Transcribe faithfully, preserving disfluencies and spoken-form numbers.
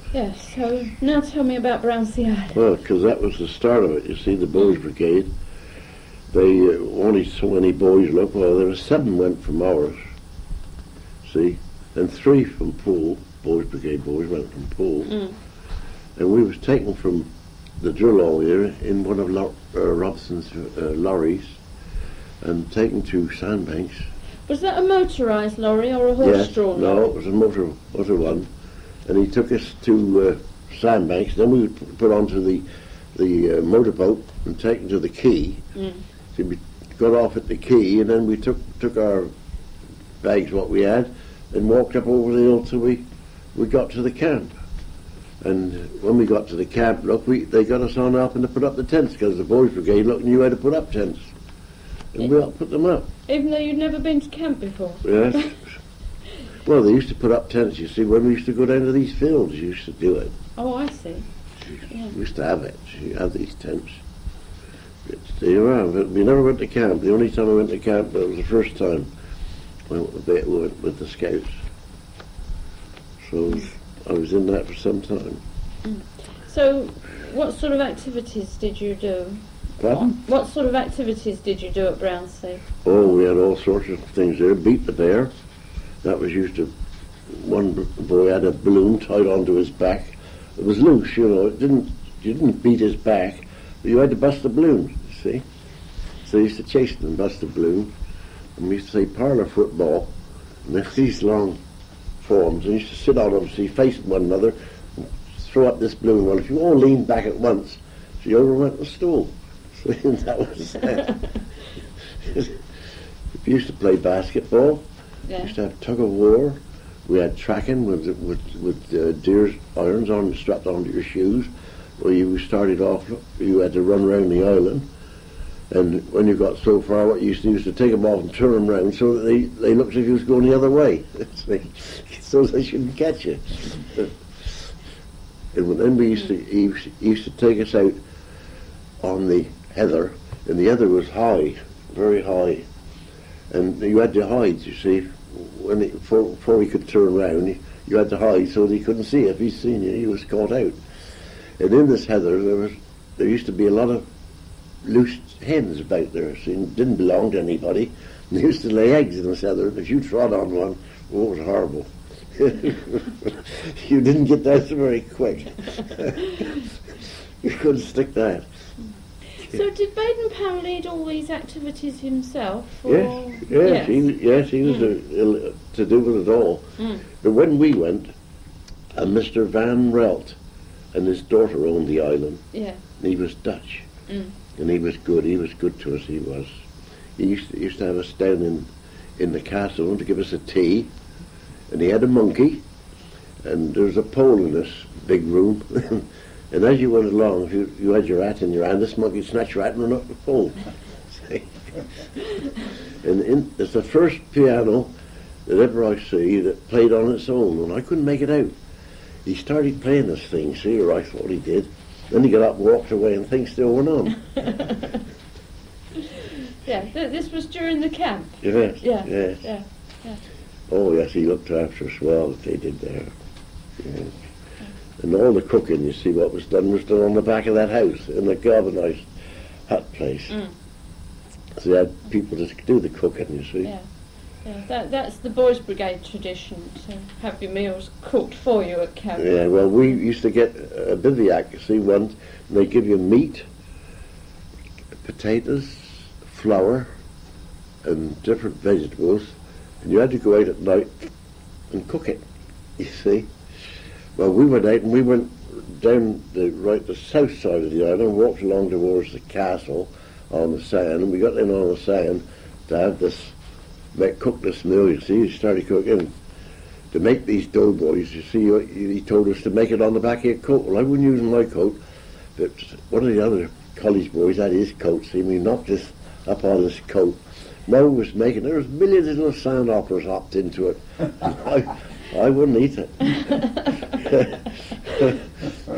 Yes, so now tell me about Brownsea Island. Well, because that was the start of it. You see, the Boys Brigade, they uh, only so many boys look. Well, there were seven went from ours, see, and three from Poole. Boys Brigade boys went from Poole. Mm. And we was taken from the drill hall here in one of Lo- uh, Robson's uh, lorries and taken to Sandbanks. Was that a motorised lorry or a Yes, horse-drawn no, lorry? it was a motor, motor one. And he took us to uh, Sandbanks. Then we were put onto the the uh, motorboat and taken to the quay. Mm. So we got off at the quay, and then we took took our bags, what we had, and walked up over the hill till we, we got to the camp. And when we got to the camp, look, we, they got us on helping to put up the tents, because the Boys Brigade, look, knew how to put up tents. And we helped put them up. Even though you'd never been to camp before? Yes. Well, they used to put up tents, you see, when we used to go down to these fields, you used to do it. Oh, I see. Yeah. We used to have it. You have these tents. It's, there you are. But we never went to camp. The only time I went to camp, it was the first time we went with the, we went with the Scouts. So I was in that for some time. Mm. So, what sort of activities did you do? Pardon? What sort of activities did you do at Brownsea? Oh, we had all sorts of things there. Beat the bear. That was used to. One boy had a balloon tied onto his back. It was loose, you know. It didn't. You didn't beat his back, but you had to bust the balloon. You see. So you used to chase them and bust the balloon. And we used to say parlour football. And there's these long forms, and you used to sit on them, so you facing one another, and throw up this balloon. Well, if you all leaned back at once, so you overwent the stool. So that was that. We used to play basketball. Yeah. We used to have tug of war. We had tracking with with with uh, deer's irons on strapped onto your shoes. Well, you started off, you had to run around the island, and when you got so far, what you used to do is to take them off and turn them round so that they, they looked as if you was going the other way, so they shouldn't catch you. And then we used to he used, he used to take us out on the heather, and the heather was high, very high, and you had to hide. You see, when he, before, before he could turn round, you, you had to hide so that he couldn't see. If he seen you, he was caught out. And in this heather, there was there used to be a lot of loose hens about there, so it didn't belong to anybody. And they used to lay eggs in this heather, and if you trod on one, oh, it was horrible. You didn't get that very quick. You couldn't stick that. So did Baden-Powell lead all these activities himself? Or? Yes, yes, yes. he, yes, he was Mm. a, a, to do with it all. Mm. But when we went, uh, Mister Van Relt and his daughter owned the island. Yeah. He was Dutch, Mm. and he was good. He was good to us. He was. He used to, he used to have us down in in the castle to give us a tea, and he had a monkey, and there was a pole in this big room. And as you went along, if you, you had your hat in your hand, this monkey would snatch your hat and run up the pole. And in, it's the first piano that ever I see that played on its own, and I couldn't make it out. He started playing this thing, see, or I thought he did. Then he got up and walked away, and things still went on. Yeah, th- this was during the camp? Yes, Yeah, yes. yeah, yeah. Oh, yes, he looked after us well, that they did there. Yes. And all the cooking, you see, what was done was done on the back of that house, in the galvanised hut place. Mm. So they had people to do the cooking, you see. Yeah, yeah. That, that's the Boys Brigade tradition, to have your meals cooked for you at camp. Yeah, well, we used to get a bivouac, you see, once, and they give you meat, potatoes, flour, and different vegetables, and you had to go out at night and cook it, you see. Well, we went out and we went down the right the south side of the island, walked along towards the castle on the sand, and we got in on the sand to have this, make, cook this meal, you see. He started cooking. To make these doughboys, you see, he told us to make it on the back of your coat. Well, I wouldn't use my coat, but one of the other college boys had his coat, see, and we knocked this up on his coat. Mo was making, there was millions of little sand operas hopped into it. I, I wouldn't eat it.